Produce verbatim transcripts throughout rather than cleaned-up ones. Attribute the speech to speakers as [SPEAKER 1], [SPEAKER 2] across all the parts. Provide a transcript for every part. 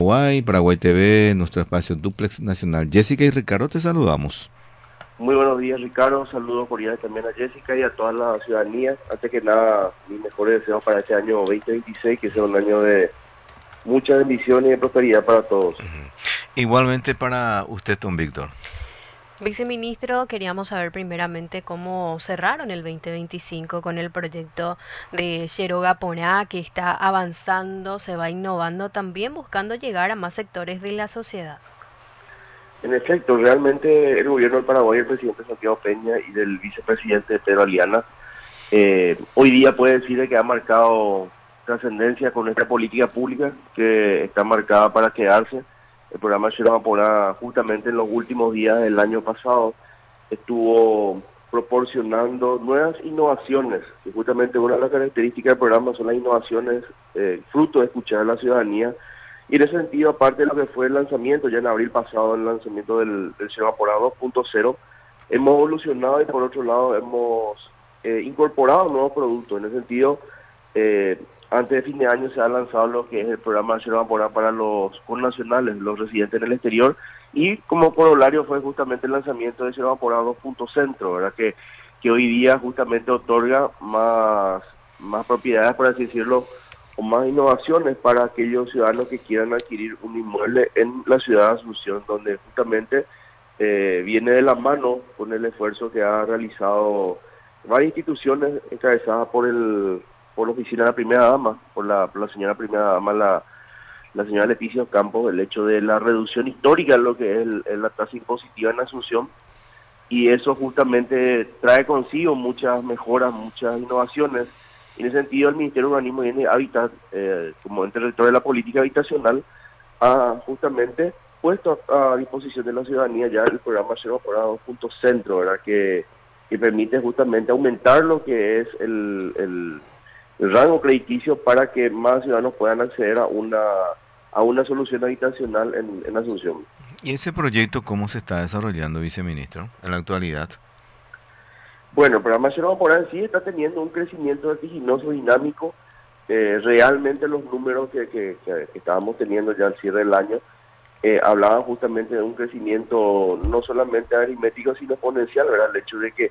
[SPEAKER 1] Paraguay, Paraguay T V, nuestro espacio Duplex Nacional. Jessica y Ricardo, te saludamos.
[SPEAKER 2] Muy buenos días, Ricardo. Saludos cordiales también a Jessica y a toda la ciudadanía. Antes que nada, mis mejores deseos para este año veinte veintiséis, que sea un año de muchas bendiciones y de prosperidad para todos.
[SPEAKER 1] Uh-huh. Igualmente para usted, don Víctor.
[SPEAKER 3] Viceministro, queríamos saber primeramente cómo cerraron el veinte veinticinco con el proyecto de Yeroga-Poná, que está avanzando, se va innovando, también buscando llegar a más sectores de la sociedad.
[SPEAKER 2] En efecto, realmente el gobierno del Paraguay, el presidente Santiago Peña y del vicepresidente Pedro Aliana, eh, hoy día puede decir que ha marcado trascendencia con esta política pública que está marcada para quedarse. El programa Yeroga-Poná, justamente en los últimos días del año pasado, estuvo proporcionando nuevas innovaciones, y justamente una de las características del programa son las innovaciones, eh, fruto de escuchar a la ciudadanía. Y en ese sentido, aparte de lo que fue el lanzamiento, ya en abril pasado, el lanzamiento del, del Yeroga-Poná dos punto cero, hemos evolucionado y por otro lado hemos eh, incorporado nuevos productos. En ese sentido, eh, antes de fin de año se ha lanzado lo que es el programa Yeroga-Poná para los connacionales, los residentes en el exterior, y como corolario fue justamente el lanzamiento de Yeroga-Poná dos punto cero, ¿verdad? Que, que hoy día justamente otorga más, más propiedades, por así decirlo, o más innovaciones para aquellos ciudadanos que quieran adquirir un inmueble en la ciudad de Asunción, donde justamente eh, viene de la mano con el esfuerzo que ha realizado varias instituciones encabezadas por el por la oficina de la primera dama, por la, por la señora primera dama, la, la señora Leticia Campos, el hecho de la reducción histórica de lo que es el, el la tasa impositiva en Asunción, y eso justamente trae consigo muchas mejoras, muchas innovaciones. Y en ese sentido, el Ministerio de Urbanismo y Hábitat, eh, como ente rector de la política habitacional, ha justamente puesto a, a disposición de la ciudadanía ya el programa Yeroga-Poná dos punto cero, ¿verdad? Que, que permite justamente aumentar lo que es el, el, el rango crediticio para que más ciudadanos puedan acceder a una a una solución habitacional en, en Asunción.
[SPEAKER 1] ¿Y ese proyecto cómo se está desarrollando, viceministro, en la actualidad?
[SPEAKER 2] Bueno, el programa Yeroga-Poná en sí está teniendo un crecimiento vertiginoso, dinámico. Eh, realmente los números que, que, que, que estábamos teniendo ya al cierre del año eh, hablaban justamente de un crecimiento no solamente aritmético, sino exponencial, ¿verdad? El hecho de que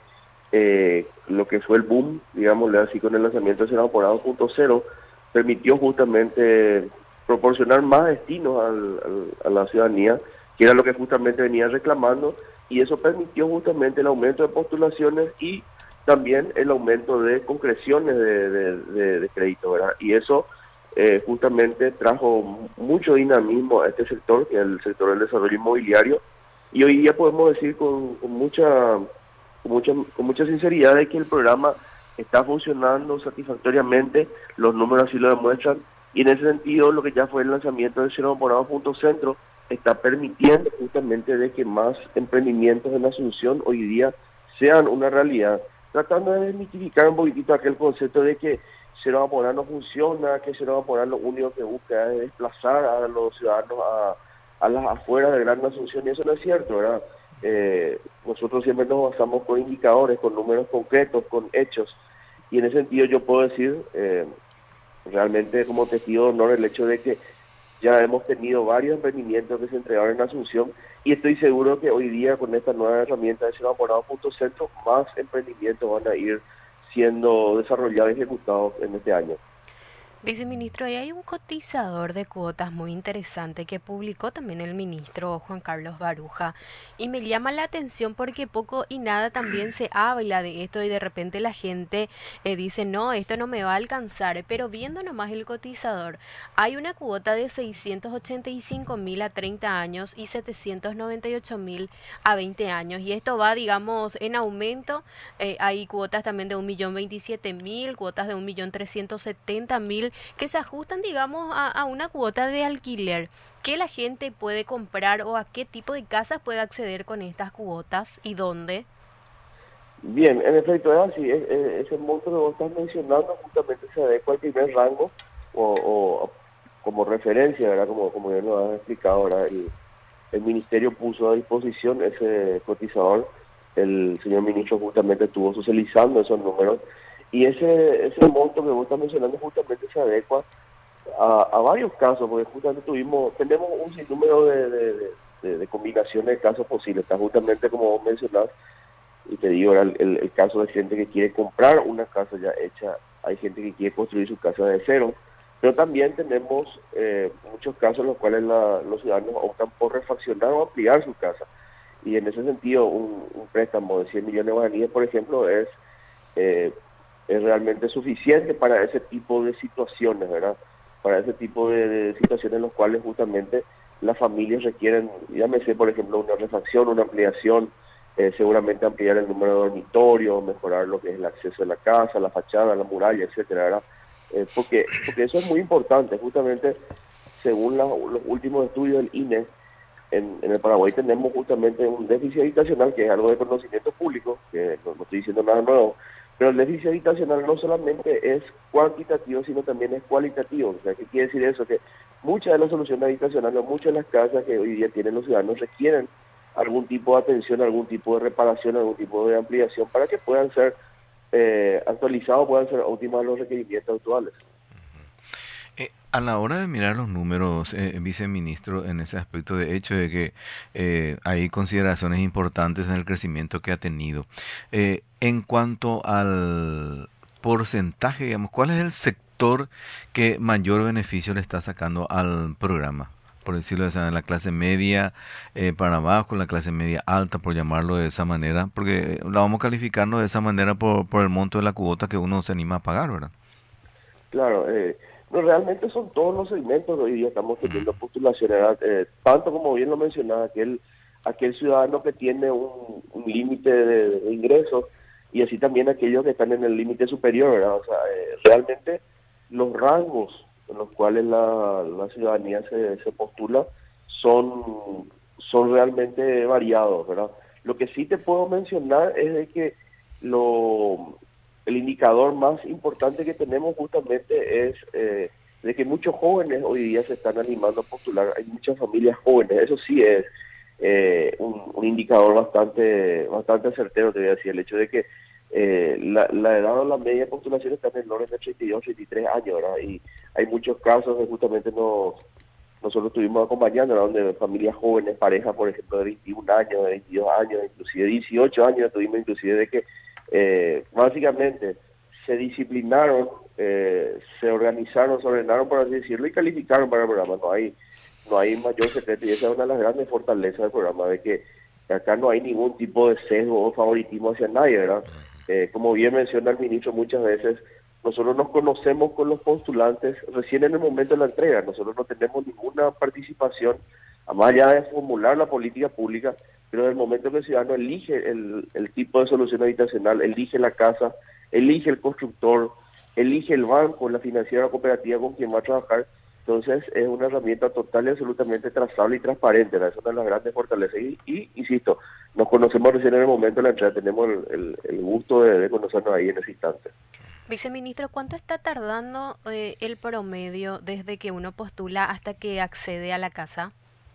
[SPEAKER 2] eh, lo que fue el boom, digámosle así, con el lanzamiento de Yeroga-Poná dos punto cero, permitió justamente proporcionar más destinos al, al, a la ciudadanía, que era lo que justamente venía reclamando, y eso permitió justamente el aumento de postulaciones y también el aumento de concreciones de, de, de, de crédito, ¿verdad? Y eso eh, justamente trajo mucho dinamismo a este sector, que es el sector del desarrollo inmobiliario, y hoy día podemos decir con, con mucha con mucha con mucha sinceridad de que el programa está funcionando satisfactoriamente, los números así lo demuestran, y en ese sentido lo que ya fue el lanzamiento del Yeroga-Poná dos punto cero está permitiendo justamente de que más emprendimientos en Asunción hoy día sean una realidad, tratando de desmitificar un poquitito aquel concepto de que Yeroga-Poná no funciona, que Yeroga-Poná lo único que busca es desplazar a los ciudadanos a, a las afueras de Gran Asunción, y eso no es cierto, ¿verdad? Eh, nosotros siempre nos basamos con indicadores, con números concretos, con hechos, y en ese sentido yo puedo decir, eh, realmente como testigo de honor, el hecho de que ya hemos tenido varios emprendimientos que se entregaron en Asunción, y estoy seguro que hoy día con esta nueva herramienta de Yeroga-Poná dos punto cero más emprendimientos van a ir siendo desarrollados y ejecutados en este año.
[SPEAKER 3] Viceministro, y hay un cotizador de cuotas muy interesante que publicó también el ministro Juan Carlos Baruja, y me llama la atención porque poco y nada también se habla de esto, y de repente la gente eh, dice, no, esto no me va a alcanzar, pero viendo nomás el cotizador, hay una cuota de seiscientos ochenta y cinco mil a treinta años y setecientos noventa y ocho mil a veinte años, y esto va, digamos, en aumento. Eh, hay cuotas también de un millón veintisiete mil, cuotas de un millón trescientos setenta mil, que se ajustan, digamos, a, a una cuota de alquiler. ¿Qué la gente puede comprar o a qué tipo de casas puede acceder con estas cuotas y dónde?
[SPEAKER 2] Bien, en efecto es así, es, es, ese monto que vos estás mencionando justamente se adecua al primer rango o, o como referencia, ¿verdad? Como, como ya lo has explicado, ¿verdad? El, el ministerio puso a disposición ese cotizador, el señor ministro justamente estuvo socializando esos números, y ese ese monto que vos estás mencionando justamente se adecua a, a varios casos, porque justamente tuvimos, tenemos un sinnúmero de, de, de, de, de combinaciones de casos posibles. Está justamente como vos mencionás, y te digo, el, el, el caso de gente que quiere comprar una casa ya hecha, hay gente que quiere construir su casa de cero, pero también tenemos eh, muchos casos en los cuales la, los ciudadanos optan por refaccionar o ampliar su casa. Y en ese sentido, un, un préstamo de cien millones de guaraníes, por ejemplo, es, eh, es realmente suficiente para ese tipo de situaciones, ¿verdad? Para ese tipo de, de situaciones en las cuales justamente las familias requieren, llámese, por ejemplo, una refacción, una ampliación, eh, seguramente ampliar el número de dormitorios, mejorar lo que es el acceso a la casa, la fachada, la muralla, etcétera, ¿verdad? Eh, porque, porque eso es muy importante, justamente según la, los últimos estudios del I N E, en, en el Paraguay tenemos justamente un déficit habitacional que es algo de conocimiento público, que no, no estoy diciendo nada nuevo, pero el déficit habitacional no solamente es cuantitativo, sino también es cualitativo. O sea, ¿qué quiere decir eso? Que muchas de las soluciones habitacionales, muchas de las casas que hoy día tienen los ciudadanos requieren algún tipo de atención, algún tipo de reparación, algún tipo de ampliación para que puedan ser eh, actualizados, puedan ser óptimas los requerimientos actuales.
[SPEAKER 1] Eh, a la hora de mirar los números, eh, viceministro, en ese aspecto de hecho de que eh, hay consideraciones importantes en el crecimiento que ha tenido. Eh, en cuanto al porcentaje, digamos, ¿cuál es el sector que mayor beneficio le está sacando al programa? Por decirlo de esa manera, la clase media eh, para abajo, la clase media alta, por llamarlo de esa manera, porque la vamos calificando de esa manera por, por el monto de la cuota que uno se anima a pagar, ¿verdad?
[SPEAKER 2] Claro, eh, no, realmente son todos los segmentos de hoy día estamos
[SPEAKER 1] Mm.
[SPEAKER 2] teniendo postulaciones, ¿verdad? Eh, tanto como bien lo mencionaba, aquel, aquel ciudadano que tiene un, un límite de, de ingresos y así también aquellos que están en el límite superior, ¿verdad? O sea, eh, realmente los rangos en los cuales la, la ciudadanía se, se postula son, son realmente variados, ¿verdad? Lo que sí te puedo mencionar es de que lo el indicador más importante que tenemos justamente es eh, de que muchos jóvenes hoy día se están animando a postular, hay muchas familias jóvenes, eso sí es eh, un, un indicador bastante bastante certero, te voy a decir, el hecho de que eh, la, la edad o la media de postulación está en el orden de treinta y dos, treinta y tres años, ¿verdad? Y hay muchos casos que justamente nos, nosotros estuvimos acompañando, ¿verdad? Donde familias jóvenes, parejas, por ejemplo, de veintiún años, de veintidós años, inclusive dieciocho años, tuvimos inclusive de que eh, básicamente se disciplinaron, eh, se organizaron, se ordenaron, por así decirlo, y calificaron para el programa. No hay, no hay mayor secreto y esa es una de las grandes fortalezas del programa, de que acá no hay ningún tipo de sesgo o favoritismo hacia nadie, ¿verdad? Eh, como bien menciona el ministro muchas veces, nosotros nos conocemos con los postulantes recién en el momento de la entrega, nosotros no tenemos ninguna participación, más allá de formular la política pública, pero en el momento que el ciudadano elige el, el tipo de solución habitacional, elige la casa, elige el constructor, elige el banco, la financiera cooperativa con quien va a trabajar, entonces es una herramienta total y absolutamente trazable y transparente, ¿verdad? Es una de las grandes fortalezas. Y, y insisto, nos conocemos recién en el momento de la entrega, tenemos el, el, el gusto de, de conocernos ahí en ese instante.
[SPEAKER 3] Viceministro, ¿cuánto está tardando eh, el promedio desde que uno postula hasta que accede a la casa?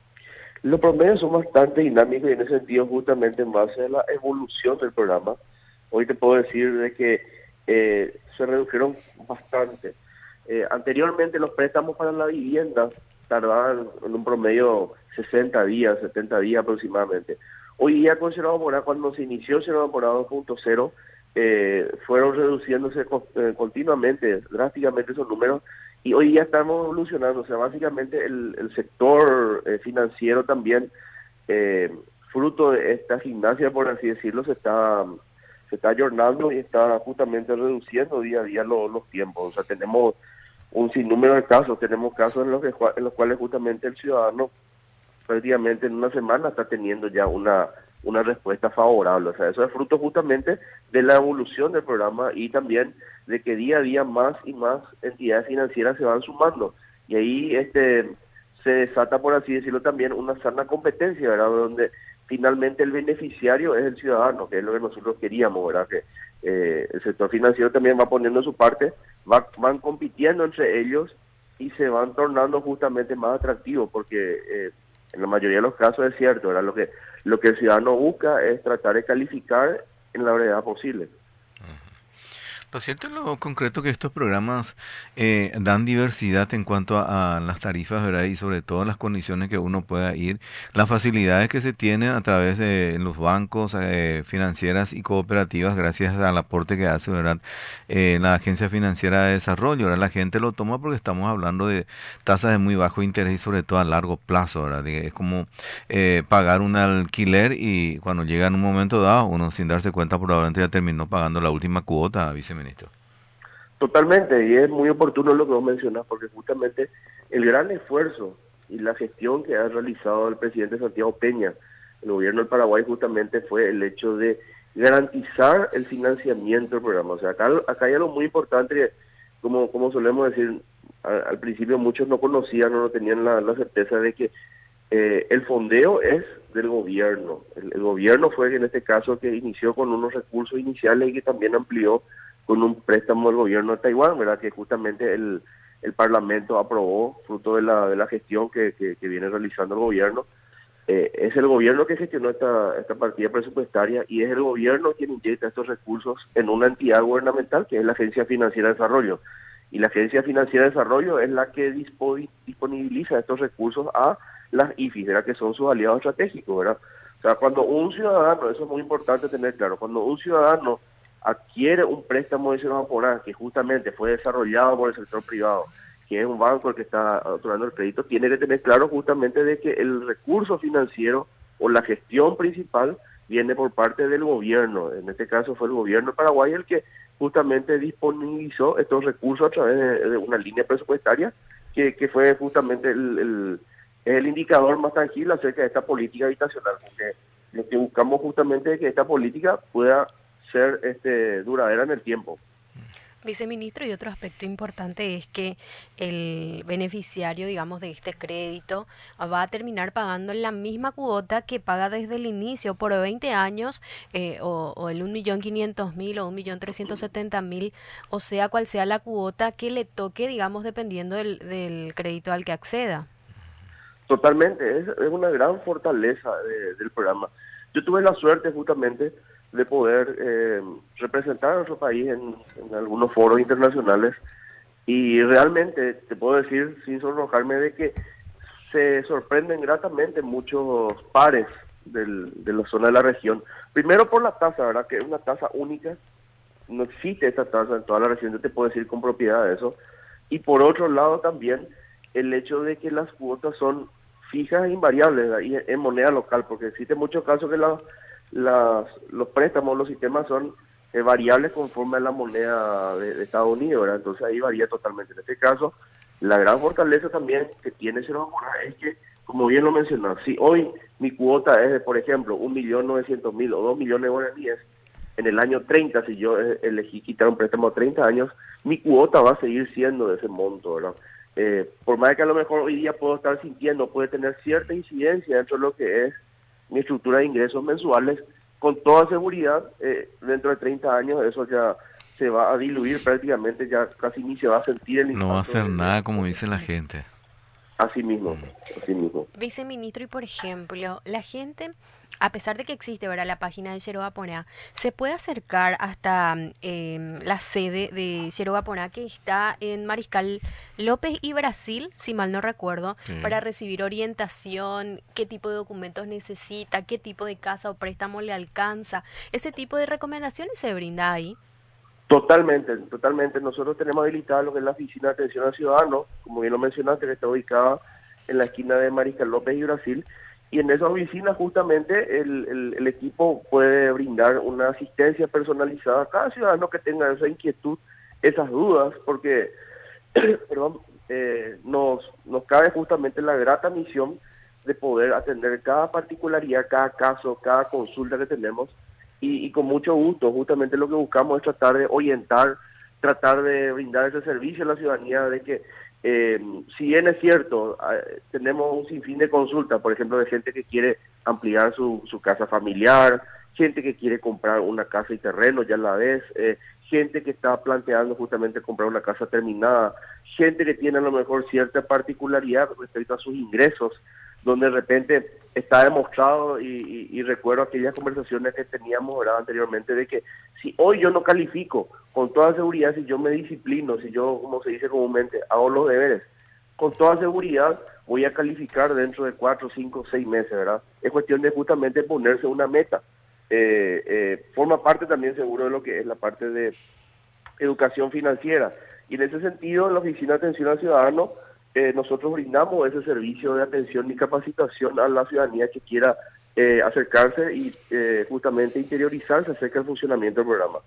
[SPEAKER 2] Los promedios son bastante dinámicos y en ese sentido justamente en base a la evolución del programa, hoy te puedo decir de que eh, se redujeron bastante. Eh, anteriormente los préstamos para la vivienda tardaban en un promedio sesenta días, setenta días aproximadamente. Hoy día con Cerrado Morado, cuando se inició Cerrado Morado dos punto cero, eh, fueron reduciéndose co- eh, continuamente, drásticamente esos números, y hoy ya estamos evolucionando. O sea, básicamente el, el sector eh, financiero también, eh, fruto de esta gimnasia, por así decirlo, se está se está ayornando y está justamente reduciendo día a día lo- los tiempos. O sea, tenemos un sinnúmero de casos, tenemos casos en los, que, en los cuales justamente el ciudadano prácticamente en una semana está teniendo ya una, una respuesta favorable. O sea, eso es fruto justamente de la evolución del programa y también de que día a día más y más entidades financieras se van sumando. Y ahí este se desata, por así decirlo, también una sana competencia, ¿verdad? Donde finalmente el beneficiario es el ciudadano, que es lo que nosotros queríamos, ¿verdad? Que eh, el sector financiero también va poniendo su parte, va, van compitiendo entre ellos y se van tornando justamente más atractivos, porque eh, en la mayoría de los casos es cierto, ¿verdad? Lo que, lo que el ciudadano busca es tratar de calificar en la brevedad posible.
[SPEAKER 1] Lo cierto en lo concreto que estos programas eh, dan diversidad en cuanto a, a las tarifas, ¿verdad? Y sobre todo las condiciones que uno pueda ir, las facilidades que se tienen a través de los bancos eh, financieras y cooperativas, gracias al aporte que hace, ¿verdad? Eh, la Agencia Financiera de Desarrollo, ¿verdad? La gente lo toma porque estamos hablando de tasas de muy bajo interés y sobre todo a largo plazo, ¿verdad? Y es como eh, pagar un alquiler y cuando llega en un momento dado, uno sin darse cuenta probablemente ya terminó pagando la última cuota, viceministro.
[SPEAKER 2] Totalmente, y es muy oportuno lo que vos mencionas, porque justamente el gran esfuerzo y la gestión que ha realizado el presidente Santiago Peña, el gobierno del Paraguay, justamente fue el hecho de garantizar el financiamiento del programa. O sea, acá, acá hay algo muy importante, que, como, como solemos decir, al, al principio muchos no conocían o no tenían la, la certeza de que eh, el fondeo es del gobierno. El, el gobierno fue en este caso que inició con unos recursos iniciales y que también amplió con un préstamo del gobierno de Taiwán, ¿verdad? Que justamente el, el Parlamento aprobó, fruto de la, de la gestión que, que, que viene realizando el gobierno. Eh, es el gobierno que gestionó esta, esta partida presupuestaria y es el gobierno quien inyecta estos recursos en una entidad gubernamental que es la Agencia Financiera de Desarrollo. Y la Agencia Financiera de Desarrollo es la que dispo, disponibiliza estos recursos a las I F I, ¿verdad? Que son sus aliados estratégicos, ¿verdad? O sea, cuando un ciudadano, eso es muy importante tener claro, cuando un ciudadano adquiere un préstamo de Cerro Aporá, que justamente fue desarrollado por el sector privado, que es un banco el que está otorgando el crédito, tiene que tener claro justamente de que el recurso financiero o la gestión principal viene por parte del gobierno. En este caso fue el gobierno de Paraguay el que justamente disponibilizó estos recursos a través de, de una línea presupuestaria que, que fue justamente el, el, el indicador más tangible acerca de esta política habitacional, porque lo que buscamos justamente es que esta política pueda ser este, duradera en el tiempo.
[SPEAKER 3] Viceministro, y otro aspecto importante es que el beneficiario, digamos, de este crédito va a terminar pagando la misma cuota que paga desde el inicio por veinte años, eh, o, o el un millón quinientos mil o un millón trescientos setenta mil, o sea, cual sea la cuota que le toque, digamos, dependiendo del, del crédito al que acceda.
[SPEAKER 2] Totalmente, es, es una gran fortaleza de, del programa. Yo tuve la suerte justamente de poder eh, representar a nuestro país en, en algunos foros internacionales y realmente te puedo decir sin sonrojarme de que se sorprenden gratamente muchos pares del, de la zona de la región. Primero por la tasa, ¿verdad? Que es una tasa única, no existe esta tasa en toda la región, yo te puedo decir con propiedad de eso. Y por otro lado también el hecho de que las cuotas son fijas e invariables, ¿verdad? Y en moneda local, porque existe muchos casos que la, las, los préstamos, los sistemas son eh, variables conforme a la moneda de, de Estados Unidos, ¿verdad? Entonces ahí varía totalmente. En este caso, la gran fortaleza también que tiene Cerro Aporá es que, como bien lo mencionas, si hoy mi cuota es de, por ejemplo, un millón novecientos mil o dos millones de guaraníes, en el año treinta, si yo elegí quitar un préstamo a treinta años, mi cuota va a seguir siendo de ese monto, ¿verdad? Eh, por más que a lo mejor hoy día puedo estar sintiendo, puede tener cierta incidencia dentro de lo que es mi estructura de ingresos mensuales, con toda seguridad, eh, dentro de treinta años eso ya se va a diluir prácticamente, ya casi ni se va a sentir el
[SPEAKER 1] No va a
[SPEAKER 2] impacto.
[SPEAKER 1] ser
[SPEAKER 2] De,
[SPEAKER 1] nada
[SPEAKER 2] de,
[SPEAKER 1] como dice la gente.
[SPEAKER 2] así mismo,
[SPEAKER 1] Mm.
[SPEAKER 2] así mismo.
[SPEAKER 3] Viceministro, y por ejemplo, la gente, a pesar de que existe, ¿verdad?, la página de Yeroba Poná, se puede acercar hasta eh, la sede de Yeroba Poná, que está en Mariscal López y Brasil, si mal no recuerdo,
[SPEAKER 1] Sí.
[SPEAKER 3] para recibir orientación, qué tipo de documentos necesita, qué tipo de casa o préstamo le alcanza. Ese tipo de recomendaciones se brinda ahí.
[SPEAKER 2] Totalmente, totalmente. Nosotros tenemos habilitada lo que es la Oficina de Atención al Ciudadano, como bien lo mencionaste, que está ubicada en la esquina de Mariscal López y Brasil, y en esa oficina justamente el, el, el equipo puede brindar una asistencia personalizada a cada ciudadano que tenga esa inquietud, esas dudas, porque perdón, eh, nos, nos cabe justamente la grata misión de poder atender cada particularidad, cada caso, cada consulta que tenemos, y, y con mucho gusto, justamente lo que buscamos es tratar de orientar, tratar de brindar ese servicio a la ciudadanía, de que eh, si bien es cierto, eh, tenemos un sinfín de consultas, por ejemplo, de gente que quiere ampliar su, su casa familiar, gente que quiere comprar una casa y terreno, ya la ves, eh, gente que está planteando justamente comprar una casa terminada, gente que tiene a lo mejor cierta particularidad respecto a sus ingresos. donde de repente está demostrado y, y, y recuerdo aquellas conversaciones que teníamos, ¿verdad?, anteriormente, de que si hoy yo no califico, con toda seguridad, si yo me disciplino, si yo, como se dice comúnmente, hago los deberes, con toda seguridad voy a calificar dentro de cuatro, cinco, seis meses, ¿verdad? Es cuestión de justamente ponerse una meta. Eh, eh, forma parte también seguro de lo que es la parte de educación financiera. Y en ese sentido, en la Oficina de Atención al Ciudadano, eh, nosotros brindamos ese servicio de atención y capacitación a la ciudadanía que quiera eh, acercarse y eh, justamente interiorizarse acerca del funcionamiento del programa.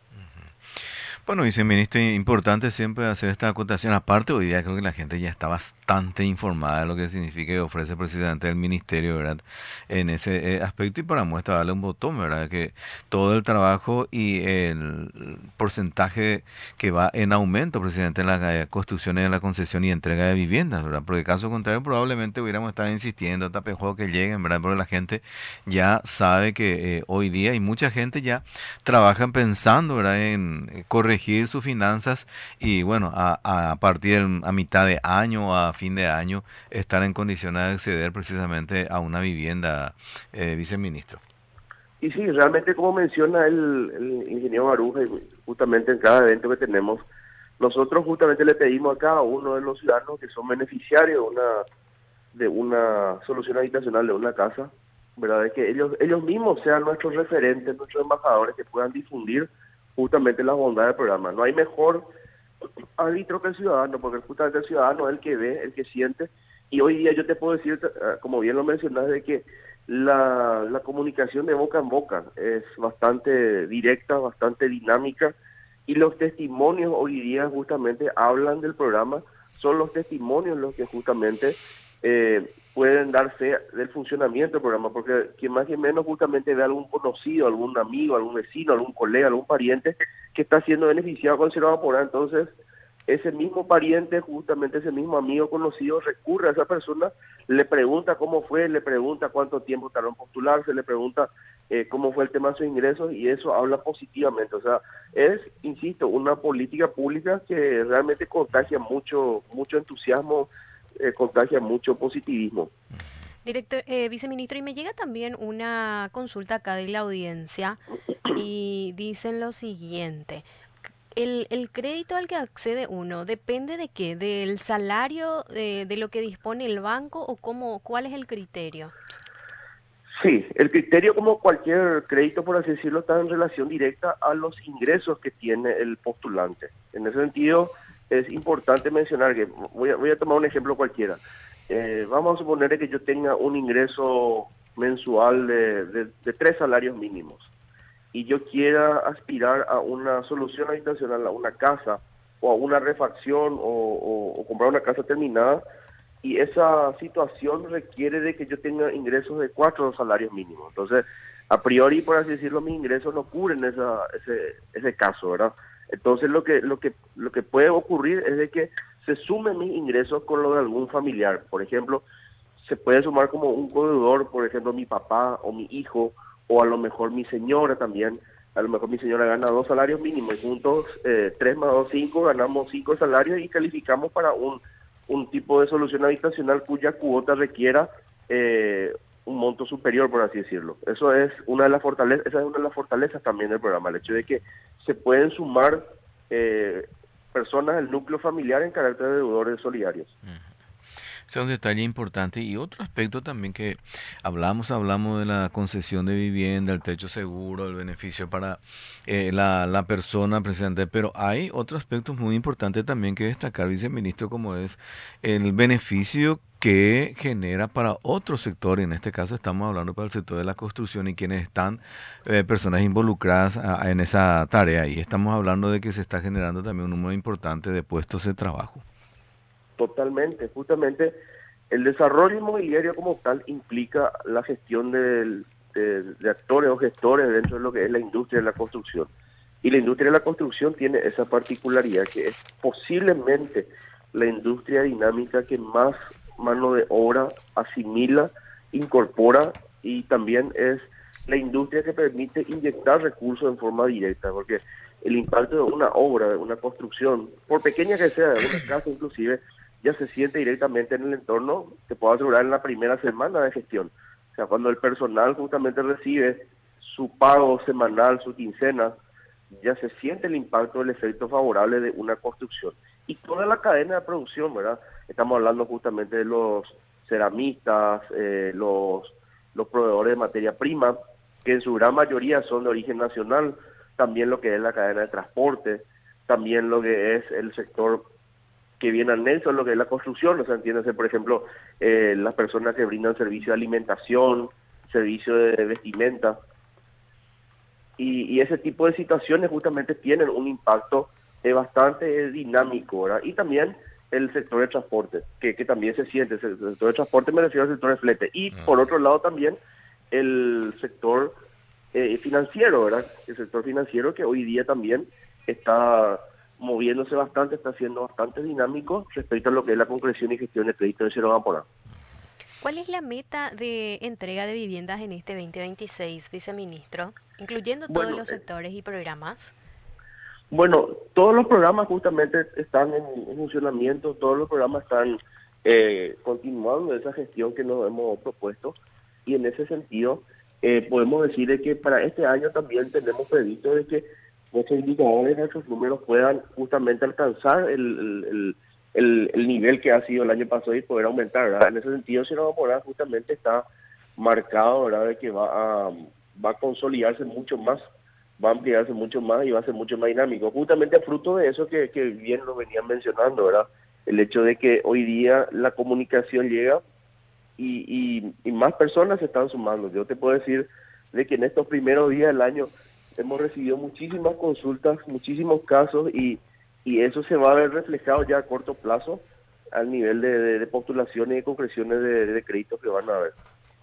[SPEAKER 1] Bueno, viceministro, importante siempre hacer esta acotación. Aparte, hoy día creo que la gente ya está bastante informada de lo que significa y ofrece precisamente el ministerio, ¿verdad? En ese eh, aspecto, y para muestra darle un botón, ¿verdad? Que todo el trabajo y el porcentaje que va en aumento precisamente en la eh, construcción y en la concesión y entrega de viviendas, ¿verdad? Porque caso contrario probablemente hubiéramos estado insistiendo, tapejuegos que lleguen, ¿verdad? Porque la gente ya sabe que eh, hoy día y mucha gente ya trabajan pensando, ¿verdad?, en eh, corregir sus finanzas y bueno, a, a partir del- a mitad de año, a fin de año, estar en condiciones de acceder precisamente a una vivienda, eh, viceministro.
[SPEAKER 2] Y sí, realmente como menciona el, el ingeniero Baruja, y justamente en cada evento que tenemos, nosotros justamente le pedimos a cada uno de los ciudadanos que son beneficiarios de una, de una solución habitacional de una casa, ¿verdad? De que ellos, ellos mismos sean nuestros referentes, nuestros embajadores que puedan difundir justamente las bondades del programa. No hay mejor árbitro que el ciudadano, porque justamente el ciudadano es el que ve, el que siente, y hoy día yo te puedo decir, eh, como bien lo mencionas, de que la, la comunicación de boca en boca es bastante directa, bastante dinámica, y los testimonios hoy día justamente hablan del programa, son los testimonios los que justamente eh, pueden dar fe del funcionamiento del programa, porque quien más que menos justamente ve a algún conocido, algún amigo, algún vecino, algún colega, algún pariente que está siendo beneficiado con Cero Vaporá. Entonces ese mismo pariente, justamente ese mismo amigo conocido, recurre a esa persona, le pregunta cómo fue, le pregunta cuánto tiempo tardó en postularse, le pregunta eh, cómo fue el tema de sus ingresos, y eso habla positivamente. O sea, es, insisto, una política pública que realmente contagia mucho, mucho entusiasmo, eh, contagia mucho positivismo.
[SPEAKER 3] Director, eh, viceministro, y me llega también una consulta acá de la audiencia y dicen lo siguiente. El, el crédito al que accede uno, ¿depende de qué? ¿Del salario, de, de lo que dispone el banco o cómo, cuál es el criterio?
[SPEAKER 2] Sí, el criterio, como cualquier crédito, por así decirlo, está en relación directa a los ingresos que tiene el postulante. En ese sentido, es importante mencionar que, voy a, voy a tomar un ejemplo cualquiera. Eh, vamos a suponer que yo tenga un ingreso mensual de, de, de tres salarios mínimos y yo quiera aspirar a una solución habitacional, a una casa o a una refacción o, o, o comprar una casa terminada, y esa situación requiere de que yo tenga ingresos de cuatro salarios mínimos. Entonces, a priori, por así decirlo, mis ingresos no cubren esa, ese, ese caso, ¿verdad? Entonces, lo que, lo que, lo que puede ocurrir es de que se sumen mis ingresos con lo de algún familiar. Por ejemplo, se puede sumar como un codeudor, por ejemplo, mi papá o mi hijo, o a lo mejor mi señora también. A lo mejor mi señora gana dos salarios mínimos y juntos, eh, tres más dos, cinco, ganamos cinco salarios y calificamos para un un tipo de solución habitacional cuya cuota requiera eh, un monto superior, por así decirlo. Eso es una de las fortalezas, esa es una de las fortalezas también del programa, el hecho de que se pueden sumar eh, personas del núcleo familiar en carácter de deudores solidarios.
[SPEAKER 1] Ese es un detalle importante y otro aspecto también que hablamos, hablamos de la concesión de vivienda, el techo seguro, el beneficio para eh, la, la persona presente, pero hay otro aspecto muy importante también que destacar, viceministro, como es el beneficio que genera para otro sector, y en este caso estamos hablando para el sector de la construcción y quienes están, eh, personas involucradas a- en esa tarea, y estamos hablando de que se está generando también un número importante de puestos de trabajo.
[SPEAKER 2] Totalmente, justamente el desarrollo inmobiliario como tal implica la gestión del- de, de actores o gestores dentro de lo que es la industria de la construcción. Y la industria de la construcción tiene esa particularidad que es posiblemente la industria dinámica que más mano de obra asimila, incorpora, y también es la industria que permite inyectar recursos en forma directa, porque el impacto de una obra, de una construcción, por pequeña que sea, de una casa inclusive, ya se siente directamente en el entorno, te puedo asegurar, en la primera semana de gestión. O sea, cuando el personal justamente recibe su pago semanal, su quincena, ya se siente el impacto, el efecto favorable de una construcción. Y toda la cadena de producción, ¿verdad? Estamos hablando justamente de los ceramistas, eh, los, los proveedores de materia prima, que en su gran mayoría son de origen nacional, también lo que es la cadena de transporte, también lo que es el sector que viene anexo, lo que es la construcción, o sea, entiéndase, por ejemplo, eh, las personas que brindan servicio de alimentación, servicio de vestimenta, y, y ese tipo de situaciones justamente tienen un impacto eh, bastante dinámico, ¿verdad? Y también el sector de transporte, que, que también se siente, el sector de transporte me refiero al sector de flete, y por otro lado también el sector eh, financiero, ¿verdad? El sector financiero que hoy día también está moviéndose bastante, está siendo bastante dinámico respecto a lo que es la concreción y gestión de crédito de cero Vaporá.
[SPEAKER 3] ¿Cuál es la meta de entrega de viviendas en este veinte veintiséis, viceministro, incluyendo todos
[SPEAKER 2] Bueno,
[SPEAKER 3] los sectores y programas?
[SPEAKER 2] Bueno, todos los programas justamente están en, en funcionamiento, todos los programas están eh, continuando esa gestión que nos hemos propuesto, y en ese sentido eh, podemos decir de que para este año también tenemos previsto de que nuestros indicadores, nuestros números puedan justamente alcanzar el, el, el, el, el nivel que ha sido el año pasado y poder aumentar, ¿verdad? En ese sentido, Ciudad Morada justamente está marcado, ¿verdad?, de que va a, va a consolidarse mucho más, va a ampliarse mucho más y va a ser mucho más dinámico. Justamente fruto de eso que, que bien lo venían mencionando, ¿verdad? El hecho de que hoy día la comunicación llega y, y, y más personas se están sumando. Yo te puedo decir de que en estos primeros días del año hemos recibido muchísimas consultas, muchísimos casos, y, y eso se va a ver reflejado ya a corto plazo al nivel de, de, de postulaciones y concreciones de, de créditos que van a haber.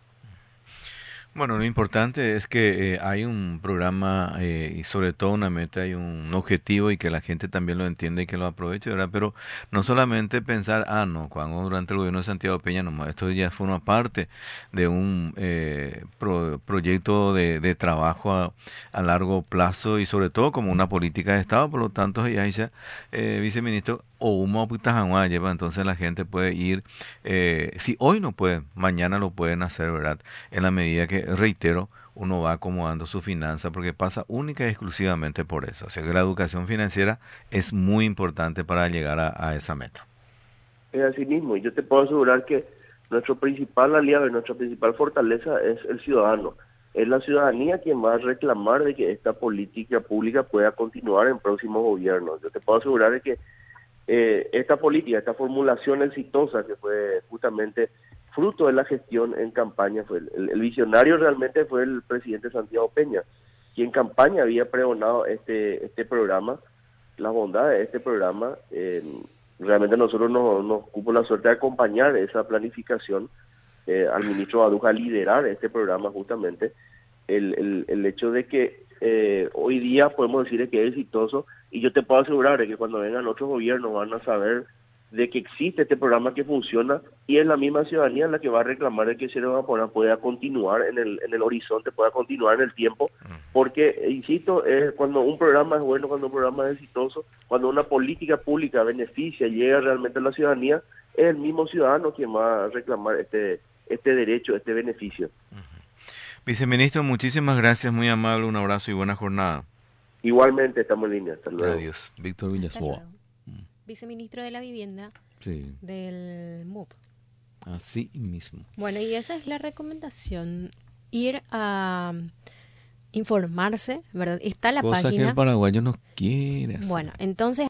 [SPEAKER 1] Bueno, lo importante es que eh, hay un programa eh, y sobre todo una meta y un objetivo y que la gente también lo entienda y que lo aproveche, ¿verdad? Pero no solamente pensar, ah, no, cuando durante el gobierno de Santiago Peña, no, esto ya forma parte de un eh, pro- proyecto de, de trabajo a, a largo plazo y sobre todo como una política de Estado, por lo tanto, ya dice, eh, viceministro, o humo a lleva, entonces la gente puede ir, eh, si hoy no pueden, mañana lo pueden hacer, ¿verdad? En la medida que, reitero, uno va acomodando su finanza, porque pasa única y exclusivamente por eso. O sea que la educación financiera es muy importante para llegar a, a esa meta.
[SPEAKER 2] Es así mismo, y yo te puedo asegurar que nuestro principal aliado y nuestra principal fortaleza es el ciudadano. Es la ciudadanía quien va a reclamar de que esta política pública pueda continuar en próximos gobiernos. Yo te puedo asegurar de que eh, esta política, esta formulación exitosa que fue justamente fruto de la gestión en campaña, fue el, el, el visionario realmente fue el presidente Santiago Peña, quien en campaña había pregonado este, este programa, las bondades de este programa. Eh, realmente nosotros nos, nos cupo la suerte de acompañar esa planificación, eh, al ministro Baduja a liderar este programa justamente. El, el, el hecho de que eh, hoy día podemos decir que es exitoso, y yo te puedo asegurar de que cuando vengan otros gobiernos van a saber de que existe este programa que funciona, y es la misma ciudadanía la que va a reclamar de que Cero Vaporá pueda continuar en el, en el horizonte, pueda continuar en el tiempo, porque, insisto, es cuando un programa es bueno, cuando un programa es exitoso, cuando una política pública beneficia, llega realmente a la ciudadanía, es el mismo ciudadano quien va a reclamar este, este derecho, este beneficio.
[SPEAKER 1] Viceministro, muchísimas gracias, muy amable, un abrazo y buena jornada.
[SPEAKER 2] Igualmente, estamos en línea. Hasta luego.
[SPEAKER 1] Adiós. Víctor Villasoa.
[SPEAKER 3] Viceministro de la Vivienda,
[SPEAKER 1] Sí,
[SPEAKER 3] del M U P.
[SPEAKER 1] así mismo.
[SPEAKER 3] Bueno, y esa es la recomendación, ir a informarse, ¿verdad? Está la
[SPEAKER 1] Cosa que
[SPEAKER 3] página.
[SPEAKER 1] el paraguayo no quiere hacer.
[SPEAKER 3] Bueno, entonces